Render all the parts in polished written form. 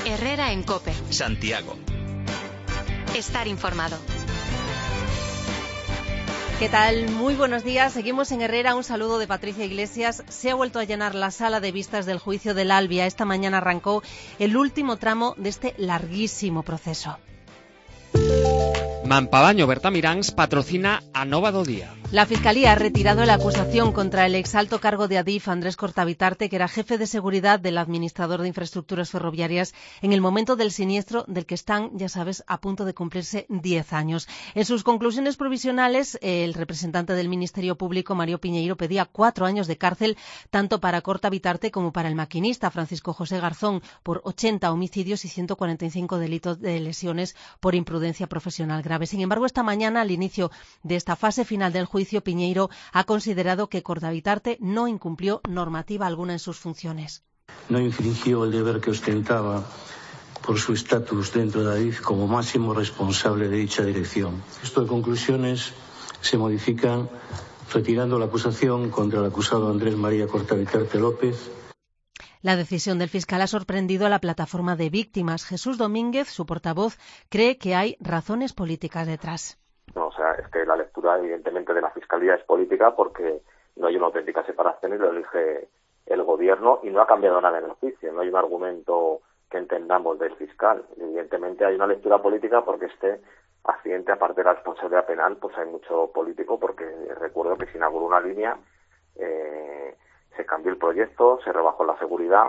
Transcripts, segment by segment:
Herrera en COPE. Santiago. Estar informado. ¿Qué tal? Muy buenos días. Seguimos en Herrera. Un saludo de Patricia Iglesias. Se ha vuelto a llenar la sala de vistas del juicio del Albia. Esta mañana arrancó el último tramo de este larguísimo proceso. Mampabaño Bertamiráns patrocina a Nova do Día. La Fiscalía ha retirado la acusación contra el exalto cargo de Adif, Andrés Cortabitarte, que era jefe de seguridad del administrador de infraestructuras ferroviarias en el momento del siniestro del que están, ya sabes, a punto de cumplirse 10 años. En sus conclusiones provisionales, el representante del Ministerio Público, Mario Piñeiro, pedía 4 años de cárcel tanto para Cortabitarte como para el maquinista, Francisco José Garzón, por 80 homicidios y 145 delitos de lesiones por imprudencia profesional grave. Sin embargo, esta mañana, al inicio de esta fase final del juicio, Piñeiro ha considerado que Cortabitarte no incumplió normativa alguna en sus funciones. No infringió el deber que ostentaba por su estatus dentro de Adif como máximo responsable de dicha dirección. Esto de conclusiones se modifican retirando la acusación contra el acusado Andrés María Cortabitarte López. La decisión del fiscal ha sorprendido a la plataforma de víctimas. Jesús Domínguez, su portavoz, cree que hay razones políticas detrás. No, o sea, es que la lectura evidentemente de la Fiscalía es política porque no hay una auténtica separación y lo elige el gobierno y no ha cambiado nada en el juicio, no hay un argumento que entendamos del fiscal. Evidentemente hay una lectura política porque este accidente, aparte de la responsabilidad penal, pues hay mucho político porque recuerdo que se inauguró una línea, se cambió el proyecto, se rebajó la seguridad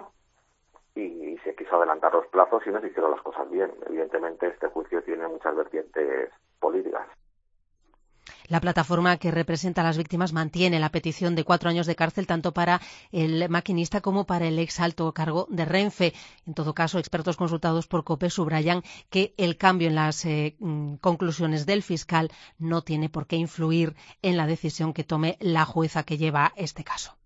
y se quiso adelantar los plazos y no se hicieron las cosas bien. Evidentemente este juicio tiene muchas vertientes políticas. La plataforma que representa a las víctimas mantiene la petición de 4 años de cárcel tanto para el maquinista como para el ex alto cargo de Renfe. En todo caso, expertos consultados por COPE subrayan que el cambio en las conclusiones del fiscal no tiene por qué influir en la decisión que tome la jueza que lleva este caso.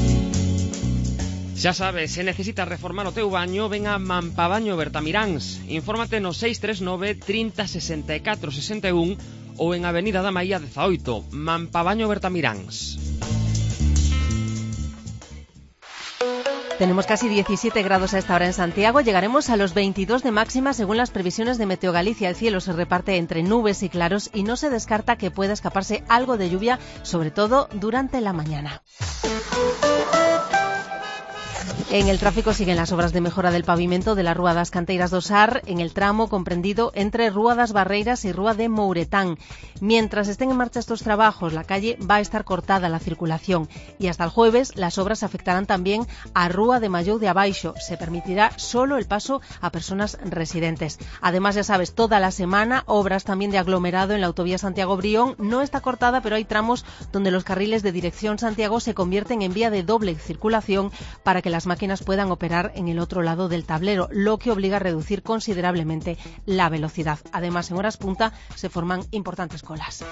Xa sabes, se necesitas reformar o teu baño, ven a Mampabaño Bertamiráns. Infórmate no 639 30 64 61 ou en Avenida da Maía 18, Mampabaño Bertamiráns. Tenemos casi 17 grados a esta hora en Santiago. Llegaremos a los 22 de máxima según las previsiones de Meteo Galicia. El cielo se reparte entre nubes y claros y no se descarta que pueda escaparse algo de lluvia, sobre todo durante la mañana. En el tráfico siguen las obras de mejora del pavimento de la Rúa das Canteiras do Sar en el tramo comprendido entre Rúa das Barreiras y Rúa de Mouretán. Mientras estén en marcha estos trabajos, la calle va a estar cortada la circulación y hasta el jueves las obras afectarán también a Rúa de Mallou de Abaixo. Se permitirá solo el paso a personas residentes. Además, ya sabes, toda la semana obras también de aglomerado en la autovía Santiago-Brión. No está cortada, pero hay tramos donde los carriles de dirección Santiago se convierten en vía de doble circulación para que las máquinas puedan operar en el otro lado del tablero, lo que obliga a reducir considerablemente la velocidad. Además, en horas punta se forman importantes colas.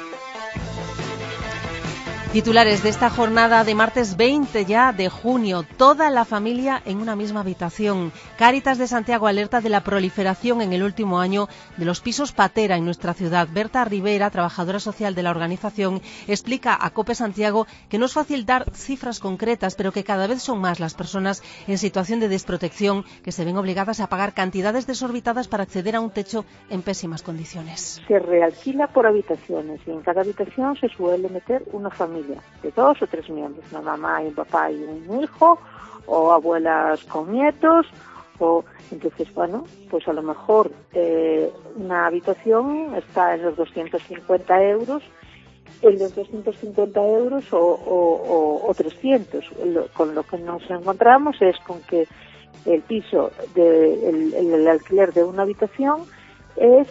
Titulares de esta jornada de martes 20 ya de junio. Toda la familia en una misma habitación. Cáritas de Santiago alerta de la proliferación en el último año de los pisos patera en nuestra ciudad. Berta Rivera, trabajadora social de la organización, explica a COPE Santiago que no es fácil dar cifras concretas, pero que cada vez son más las personas en situación de desprotección que se ven obligadas a pagar cantidades desorbitadas para acceder a un techo en pésimas condiciones. Se realquila por habitaciones y en cada habitación se suele meter una familia de 2 o 3 miembros, una mamá y un papá y un hijo, o abuelas con nietos, o entonces, bueno, pues a lo mejor una habitación está en los 250 euros, en los 250 euros o 300. Con lo que nos encontramos es con que el piso, el alquiler de una habitación es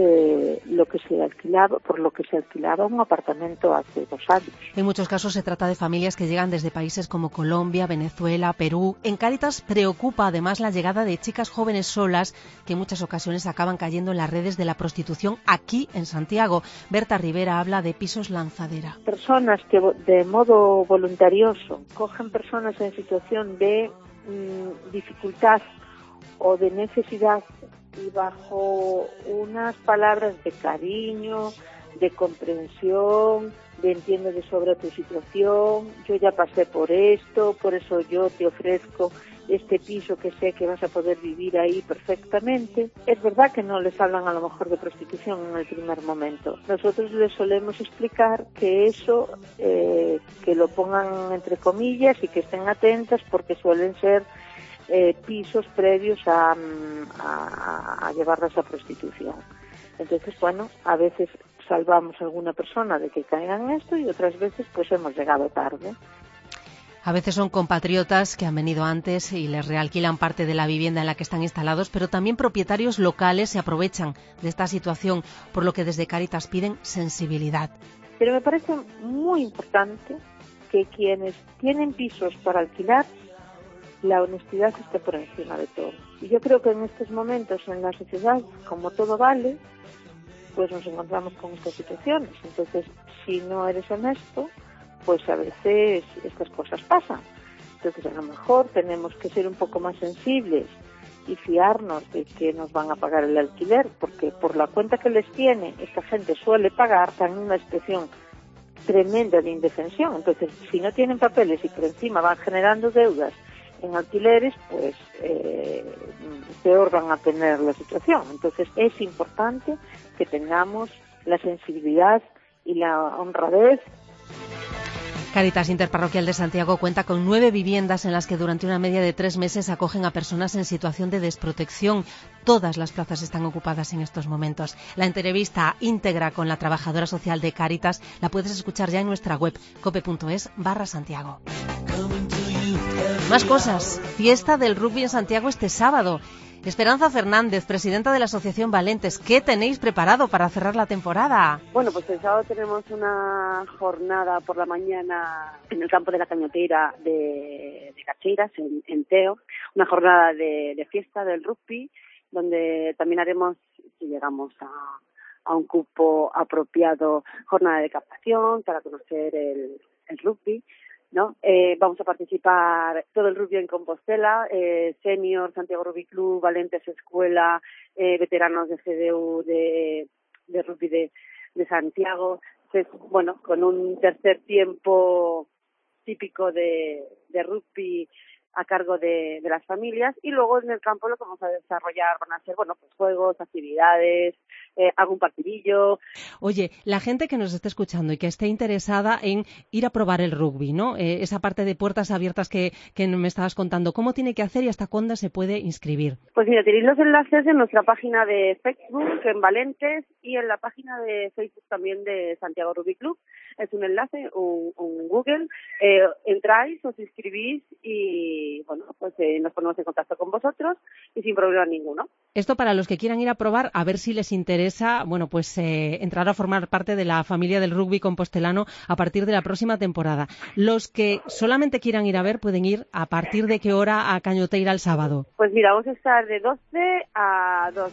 por lo que se alquilaba un apartamento hace 2 años. En muchos casos se trata de familias que llegan desde países como Colombia, Venezuela, Perú. En Cáritas preocupa además la llegada de chicas jóvenes solas que en muchas ocasiones acaban cayendo en las redes de la prostitución aquí en Santiago. Berta Rivera habla de pisos lanzadera. Personas que de modo voluntarioso cogen personas en situación de dificultad o de necesidad y bajo unas palabras de cariño, de comprensión, entiendo de sobra tu situación, yo ya pasé por esto, por eso yo te ofrezco este piso que sé que vas a poder vivir ahí perfectamente. Es verdad que no les hablan a lo mejor de prostitución en el primer momento. Nosotros les solemos explicar que eso, que lo pongan entre comillas y que estén atentas porque suelen ser pisos previos a llevarlas a prostitución. Entonces, bueno, a veces salvamos a alguna persona de que caiga en esto y otras veces pues hemos llegado tarde. A veces son compatriotas que han venido antes y les realquilan parte de la vivienda en la que están instalados, pero también propietarios locales se aprovechan de esta situación, por lo que desde Cáritas piden sensibilidad. Pero me parece muy importante que quienes tienen pisos para alquilar, la honestidad esté por encima de todo. Y yo creo que en estos momentos en la sociedad, como todo vale, pues nos encontramos con estas situaciones. Entonces, si no eres honesto, pues a veces estas cosas pasan. Entonces, a lo mejor tenemos que ser un poco más sensibles y fiarnos de que nos van a pagar el alquiler, porque por la cuenta que les tiene, esta gente suele pagar también una expresión tremenda de indefensión. Entonces, si no tienen papeles y por encima van generando deudas en alquileres, pues peor van a tener la situación. Entonces, es importante que tengamos la sensibilidad y la honradez. Cáritas Interparroquial de Santiago cuenta con 9 viviendas en las que durante una media de 3 meses acogen a personas en situación de desprotección. Todas las plazas están ocupadas en estos momentos. La entrevista íntegra con la trabajadora social de Cáritas la puedes escuchar ya en nuestra web cope.es/Santiago. Más cosas. Fiesta del rugby en Santiago este sábado. Esperanza Fernández, presidenta de la Asociación Valentes, ¿qué tenéis preparado para cerrar la temporada? Bueno, pues el sábado tenemos una jornada por la mañana en el campo de la Cañotera de Cacheiras, en Teo, una jornada de fiesta del rugby, donde también haremos, si llegamos a un cupo apropiado, jornada de captación para conocer el rugby, ¿no? Vamos a participar todo el rugby en Compostela, Senior, Santiago Rugby Club, Valentes Escuela, veteranos de CDU de rugby de Santiago. Entonces, bueno, con un tercer tiempo típico de rugby a cargo de las familias, y luego en el campo lo que vamos a desarrollar van a ser, bueno, pues juegos, actividades, algún partidillo. Oye, la gente que nos esté escuchando y que esté interesada en ir a probar el rugby, ¿no? Esa parte de puertas abiertas que me estabas contando, ¿cómo tiene que hacer y hasta cuándo se puede inscribir? Pues mira, tenéis los enlaces en nuestra página de Facebook, en Valentes, y en la página de Facebook también de Santiago Rugby Club. Es un enlace, un Google, entráis, os inscribís y, bueno, pues nos ponemos en contacto con vosotros y sin problema ninguno. Esto para los que quieran ir a probar, a ver si les interesa, bueno, pues entrar a formar parte de la familia del rugby compostelano a partir de la próxima temporada. Los que solamente quieran ir a ver, pueden ir a partir de qué hora a Cañoteira el sábado. Pues mira, vamos a estar de 12 a 2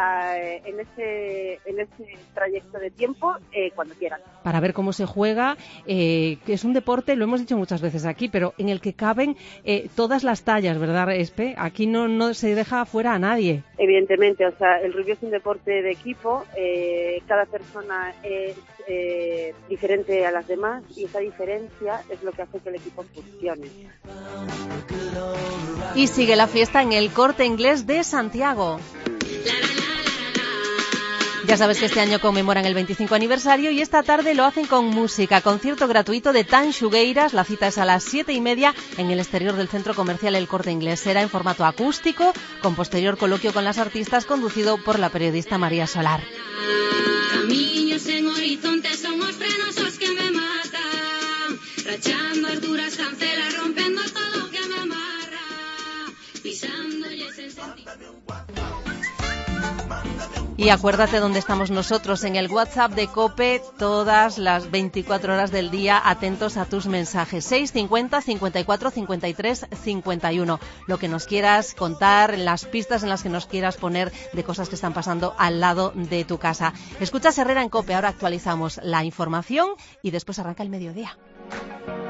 en ese trayecto de tiempo, cuando quieran. Para ver cómo se juega, que es un deporte, lo hemos dicho muchas veces aquí, pero en el que caben todas las tallas, ¿verdad, Espe? Aquí no se deja fuera a nadie. Evidentemente, o sea, el rugby es un deporte de equipo, cada persona es diferente a las demás y esa diferencia es lo que hace que el equipo funcione. Y sigue la fiesta en el Corte Inglés de Santiago. Ya sabes que este año conmemoran el 25 aniversario y esta tarde lo hacen con música, concierto gratuito de Tan Xugueiras. La cita es a las 7:30 en el exterior del centro comercial El Corte Inglés. Será en formato acústico, con posterior coloquio con las artistas, conducido por la periodista María Solar. Camiños en horizonte son os frenos os que me matan, rachando as duras cancelas, rompendo todo o que me amarra, pisándolles en sentido. Y acuérdate dónde estamos nosotros, en el WhatsApp de COPE, todas las 24 horas del día, atentos a tus mensajes. 650 54 53 51. Lo que nos quieras contar, las pistas en las que nos quieras poner de cosas que están pasando al lado de tu casa. Escuchas Herrera en COPE, ahora actualizamos la información y después arranca el mediodía.